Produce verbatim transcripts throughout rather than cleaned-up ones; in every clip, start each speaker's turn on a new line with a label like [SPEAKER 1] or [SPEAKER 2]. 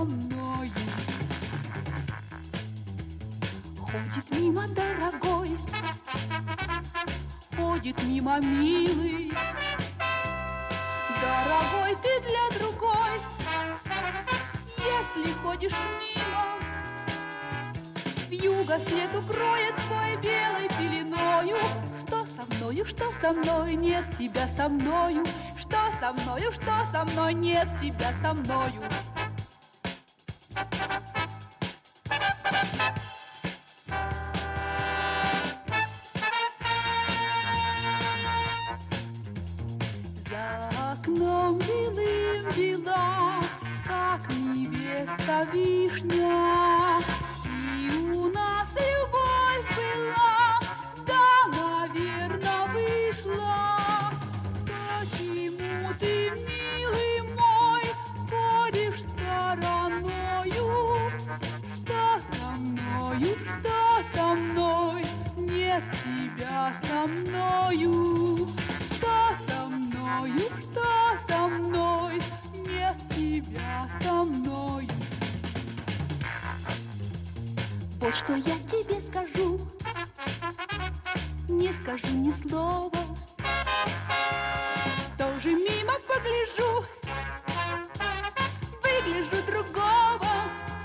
[SPEAKER 1] мною. Ходит мимо дорогой, ходит мимо милый. Дорогой, ты для другой, если ходишь мимо. Вьюга след укроет твой белой пеленою. Что со мною, что со мной, нет тебя со мною. Что со мною, что со мной, нет тебя со мною. За окном белым бела, как невеста вишня. И у нас любовь была, да, наверно, вышла. Почему ты, милый мой, ходишь стороною? Что со мною, что со мной, нет тебя со мною. Что со мною, что со мной, нет тебя со мною. Вот что я тебе скажу, не скажу ни слова. Тоже мимо погляжу, выгляжу другого.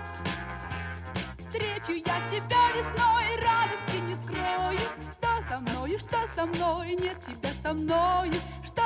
[SPEAKER 1] Встречу я тебя весной, радости не скрою. Что со мною, что со мной, нет тебя со мною. Что